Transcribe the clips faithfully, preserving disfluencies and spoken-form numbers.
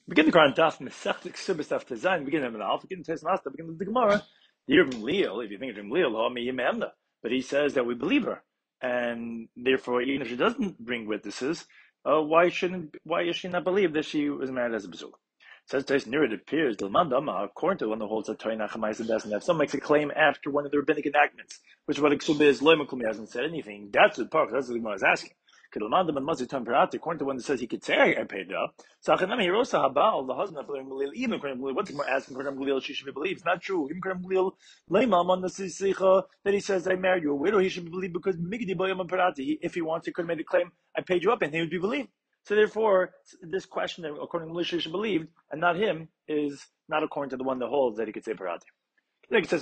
Begin the Quran Daf Mesechta Ksubas Daf Tezayin. Begin the Alpha. Begin the Tesmasta. Begin the Gemara. The Yervim Leal. If you think of Leal, Yimamda. But he says that we believe her, and therefore, even if she doesn't bring witnesses, uh, why shouldn't why is she not believe that she was married as a Bezula? Says Tais near it appears the Mandama according to one that holds that Torah Nachamai is the best, and if someone makes a claim after one of the rabbinic enactments, which what Ksuba is Loimakumi hasn't said anything. That's the part. That's what the Gemara is asking. According to one that says he could say I paid up. So the husband of Galil, even what's more asking for Galil, she should be believed. It's not true. Even Galil, on the that he says I married you a widow, he should be believed because if he wants, he could have made a claim, I paid you up, and he would be believed. So therefore, this question that according to Militia should be believed, and not him, is not according to the one that holds that he could say parati. Like it says,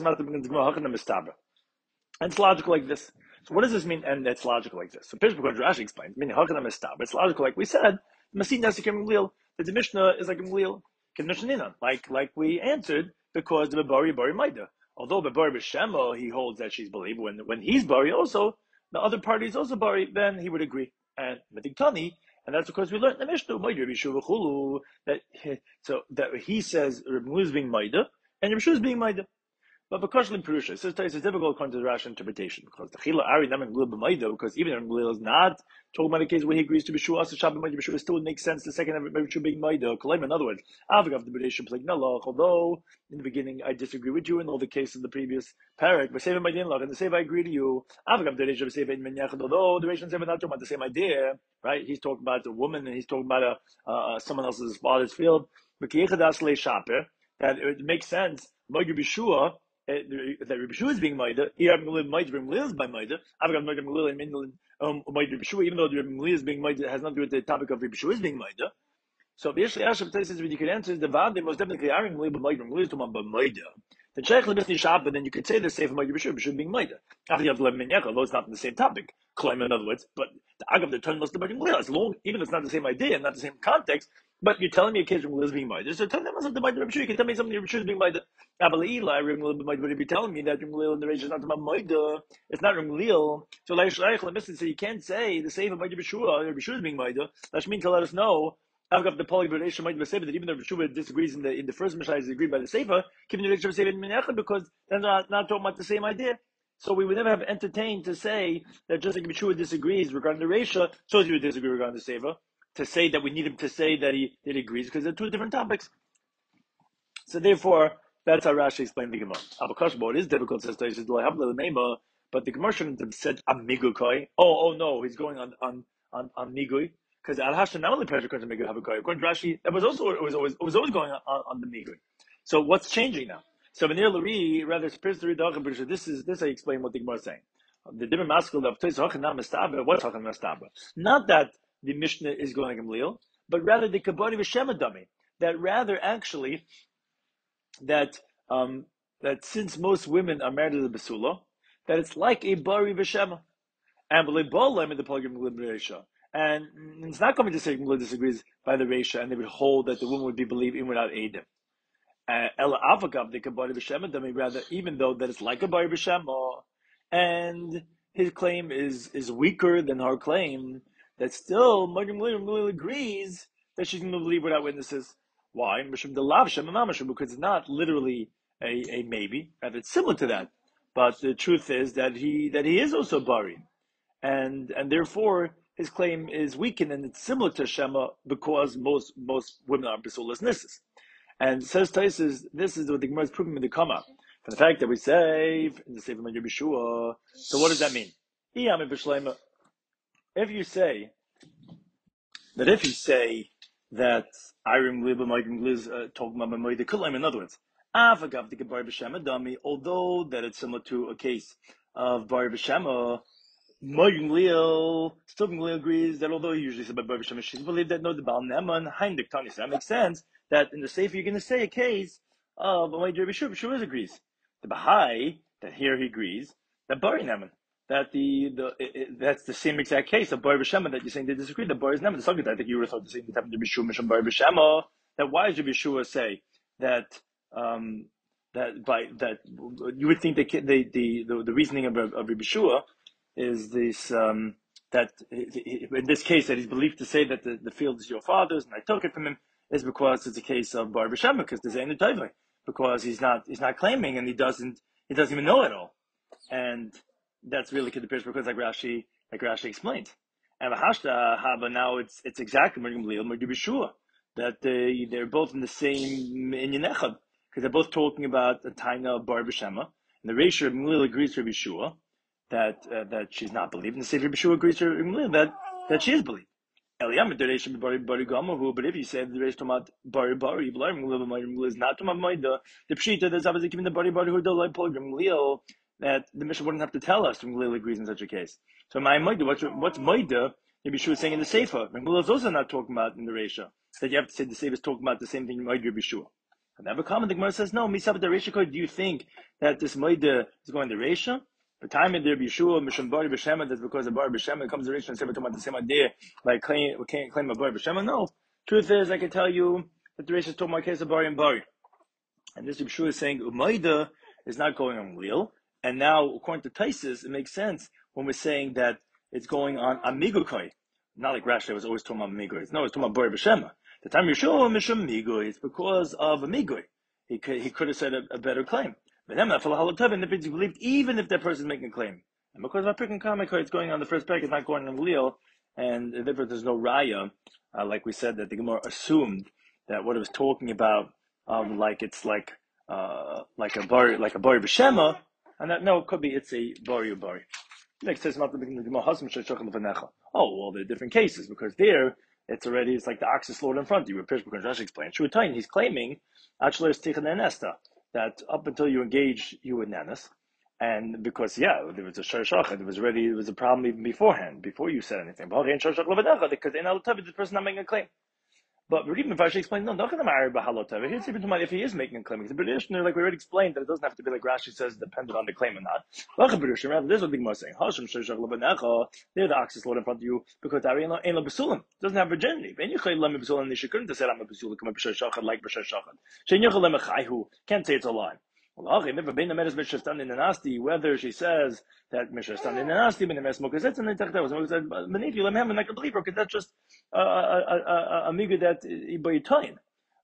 and it's logical like this. So what does this mean? And it's logical like this. So Pishbuk Rashi explains, meaning how can I stop? It's logical like we said, Masin Nasikim Glil, that the Mishnah is like a Glil, like like we answered, because the Bari Bari Maida. Although the Bari B'Shema, he holds that she's believed. When when he's Bari also, the other party is also Bari, then he would agree. And Matiktani, and that's because we learned in the Mishnah, that so that he says Rabbi is being Maida, and Rabbi is being Maida. But because Perusha, it says it's difficult according to the Rashi interpretation because the Chila Ari Naman Glil B'Maido, because even if Glil is not talking about a case where he agrees to B'Shua, Asa Shabbat B'Maido B'Shua, it still would make sense the second of B'Shua being Maido. In other words, Avagav the B'Reshim like Nalach, although in the beginning I disagree with you in all the cases of the previous parak, but Seva Maidin Lach, and the Seva I agree to you, Avagav the Reshim Seva in Menyachad, although the Reshim Seva not talking about the same idea, right? He's talking about a woman and he's talking about a uh, someone else's father's field. That it makes sense. Maido B'Shua. That Rabbi Shua is being Maida, here Rabbi Gamliel is by Maida. I've got Rabbi Gamliel and Maida Rabbi Shua, even though Rabbi Gamliel is being Maida, has nothing to do with the topic of Rabbi Shua is being Maida. So the Yeshli Ashav says what you could answer is the Vade most definitely Arim Maida Maida Gamliel to Mamba Maida. The Sheikh Lebisni Shab, but then you could say the same for Maida Rabbi Shua, Rabbi Shua being Maida. After you have Leb Menyach, although it's not in the same topic, claim in other words, but the Agav the turn must have been Gamliel. As long, even if it's not the same idea, not the same context. But you're telling me a case Rabbi is being Maida. So tell them something about Rabbi Shua. You can tell me something Rabbi Shua is being Maida. Abalei, Rabbi Gamliel would be telling me that Rabbi Gamliel in the Reish is not about Maida. It's not Rabbi Gamliel. So Leish Reich Lemistin, so you can't say the same about Rabbi Shua. Rabbi Shua is being Maida. That means to let us know. I've got the polyglot might be that even though Rabbi Shua disagrees in the in the first Mishnah, is agreed by the Sefer, keeping the Reish of Sefer in Menachem because they're not, not talking about the same idea. So we would never have entertained to say that just like Rabbi Shua disagrees regarding the Reisha, so you would disagree regarding the Sefer. To say that we need him to say that he, that he agrees because they're two different topics. So therefore, that's how Rashi explained the Gemara. Abakashbo, it is difficult, says Taish, but the Gemara shouldn't have said Amigukoi. Oh, oh no, he's going on on on, on Migui. Because Al Hashem not only pressure comes to Migui Habakoi, according to Rashi, that was also it was always it was always going on, on, on the Migui. So what's changing now? So Venir Lari, rather appears to read the this is this I explain what the Gemara is saying. The different masculine of Taish Hachanam Mastaba, what's Hachanam Mastaba? Not that the Mishnah is going like Gamliel, but rather the Kabari V'Shema Dami. That rather actually that um, that since most women are married to the Basula, that it's like a Bari V'Shema. And B'Leibolam in the Polygram Reisha. And it's not coming to say Gamliel disagrees by the Reisha, and they would hold that the woman would be believed in without Eidim. Ela Avakav, the Kabari V'Shema Dami, rather, even though that it's like a Bari V'Shema, and his claim is, is weaker than her claim, that still, Gamliel agrees that she's going to believe without witnesses. Why? Because it's not literally a, a maybe, rather it's similar to that. But the truth is that he that he is also Bari. And and therefore his claim is weakened and it's similar to Shema because most most women are Basulas Nisses. And says Taisus, this is what the Gemara is proving in the Kama. From the fact that we say in the Sefer of Yeshua. So what does that mean? If you say that if you say that Irim Liba Maidim Liz talking about Mamoida Kulim, in other words, Avagav the Bar B'Shema Dami, although that it's similar to a case of Bar B'Shema, Maidim Lil, still Gamliel agrees that although he usually said by Bar B'Shema, she's believed that no, the Baal Neman, Heindik Tani. So that makes sense that in the Sefer you're going to say a case of Maidim B'Shua, B'Shua agrees. The Bahai, that here he agrees, that Bari Neman. That the, the it, it, that's the same exact case of Bar B'Shema that you're saying they disagree. The Bar is never the subject. I think you would have thought the same thing happened to B'Shua Mishum Bar B'Shema. That why does B'Shua say that um, that by that you would think the the the, the, the reasoning of of B'Shua is this um, that in this case that he's believed to say that the, the field is your father's and I took it from him is because it's a case of bar b'shema, because there's any tayvay, because he's not he's not claiming and he doesn't he doesn't even know it all, and that's really the picture because like Rashi like Rashi explained. And Hashta Haba now it's it's exactly that they they're both in the same inyan echad because they're both talking about the taina of bar b'shema, and the Reisha Gamliel agrees to Yeshua that uh, that she's not believed, and the Sefer Yeshua agrees to Gamliel that that she is believed. Eliyam the Reisha bari bari gamahu, but if you say the Reisha tomat bari bari, Gamliel is not tomat maida. The pshita there's obviously given the bari bari who don't like Gamliel that the Mishnah wouldn't have to tell us Gamliel agrees in such a case. So my maida, what's what's maida? Maybe she was saying in the Sefer. Gamliel is also not talking about in the Reisha. That you have to say the Sefer is talking about the same thing Maida Bishua. And never comment. The Gemara says no. Misab the Reisha code. Do you think that this Maida is going to Reisha? The time in there Bishua Mishum Bari B'Shema. That's because of Bari B'Shema. It comes to Reisha and Sefer talking about the same idea. Like claim we can't claim a Bari B'Shema. No. Truth is, I can tell you that the Reisha is talking about case of Bari and Bari. And this Bishua is saying Umaida is not going on real. And now, according to Taisus, it makes sense when we're saying that it's going on Amigukoi. Not like Rashi was always talking about Migui. No, it's talking about Bari B'Shema. The time Yeshua Mishum Migui, it's because of a Migui. He could he could have said a, a better claim. But then for and if it's believed, even if that person is making a claim. And because of our picking comic, it's going on the first peg, it's not going on Leo, and therefore there's no raya, uh, like we said, that the Gemara assumed that what it was talking about, um, like it's like uh, like a Bari like a Bari B'Shema, and that no, it could be it's a Bari or Bari. Next says not the beginning of the Oh, well, there are different cases because there it's already it's like the ox is slaughtered in front of you. Where Pishbuk and Rashi explained. Shuatain, he's claiming actually that up until you engage you with nanas, and because yeah, there was a shashach, there was already there was a problem even beforehand before you said anything. Because in al the person not making a claim. But Rabbi Rashi explained, no, not going to marry Bahalotava. Here's even if he is making a claim. He's a British, like we already explained, that it doesn't have to be like Rashi says, dependent on the claim or not. Rather, this is what the Gemara is saying. They're the ox is slaughtered in front of you because there ain't no basulim. Doesn't have virginity. And you can't let me basulim. They couldn't say I'm a basulim. Come up b'shar shachad like b'shar shachad. Shein yochel lemachayhu. Can't say it's a lie. Well, never been the medicine Mishnah stand in the nasty. Whether she says that Mishnah stand in the nasty, but the Mishnah smoke is it, and they talk that was said beneath you. Let me have a believe because that's just a a a miga that by time.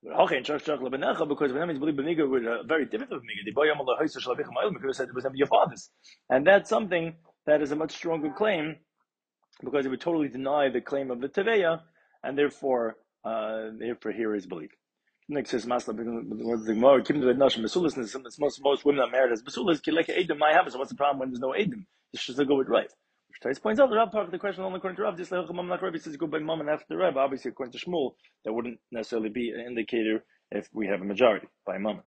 Because when I believe beniga was a very difficult miga. The boy amal ha'isa shalavichim ma'il because said it was never your father's, and that's something that is a much stronger claim because it would totally deny the claim of the teveya, and therefore, uh, therefore here is belief. Next says Masla the Gemara, keeping the Nashim Basulis, and most most women are married as Basulis, Kileka Edim, my happens. What's the problem when there's no Edim? You should still go with Rav. Which Tais points out the Rav part of the question only according to Rav, this Lecham not Rav, he says go by mom and after Rav. Obviously, according to Shmuel, that wouldn't necessarily be an indicator if we have a majority by mom.